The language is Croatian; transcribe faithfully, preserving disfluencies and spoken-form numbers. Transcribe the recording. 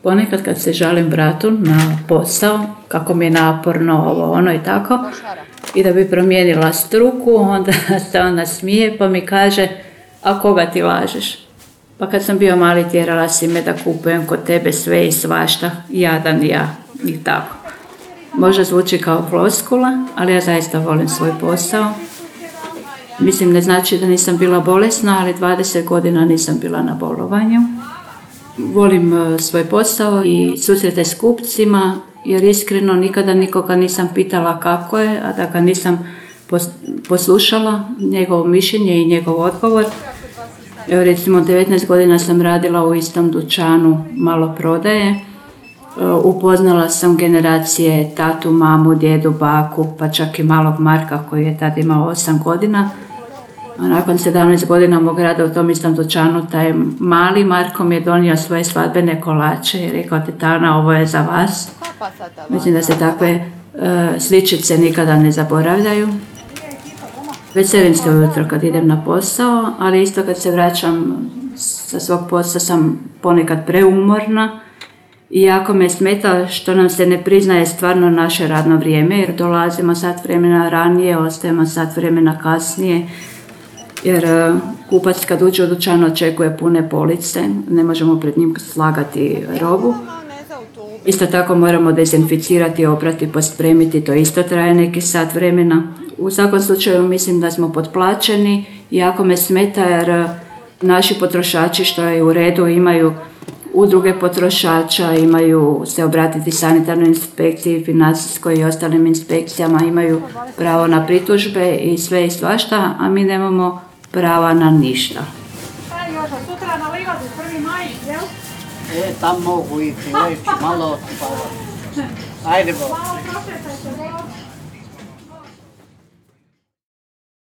Ponekad kad se žalim bratu na posao, kako mi je naporno ovo, ono i tako, i da bi promijenila struku, onda se ona smije pa mi kaže, a koga ti lažeš? Pa kad sam bio mali tjerala si me da kupujem kod tebe sve i svašta, jadan ja i tako. Možda zvuči kao floskula, ali ja zaista volim svoj posao. Mislim, ne znači da nisam bila bolesna, ali dvadeset godina nisam bila na bolovanju. Volim svoj posao i susrete s kupcima, jer iskreno nikada nikoga nisam pitala kako je, a da ga nisam poslušala, njegovo mišljenje i njegov odgovor. Evo, recimo, devetnaest godina sam radila u istom dućanu maloprodaje. Upoznala sam generacije tatu, mamu, djedu, baku, pa čak i malog Marka koji je tad imao osam godina. A nakon sedamnaest godina mog rada u tom istom dućanu, taj mali Marko mi je donio svoje svadbene kolače i rekao, tetana, ovo je za vas. Mislim da se takve uh, sličice nikada ne zaboravljaju. Veselim se ujutro kad idem na posao, ali isto kad se vraćam sa svog posla sam ponekad preumorna. I jako me smeta što nam se ne priznaje stvarno naše radno vrijeme, jer dolazimo sat vremena ranije, ostajemo sat vremena kasnije, jer uh, kupac kad uđe u dućan očekuje pune police, ne možemo pred njim slagati robu. Isto tako moramo dezinficirati, oprati, pospremiti, to isto traje neki sat vremena. U svakom slučaju mislim da smo potplaćeni i jako me smeta jer naši potrošači, što je u redu, imaju udruge potrošača, imaju se obratiti sanitarnoj inspekciji, financijskoj i ostalim inspekcijama, imaju pravo na pritužbe i sve i svašta, a mi nemamo prava na ništa. Sutra na livadu prvi maj, jel? E, tam mogu ići, leći malo, pa... Ajde, bo.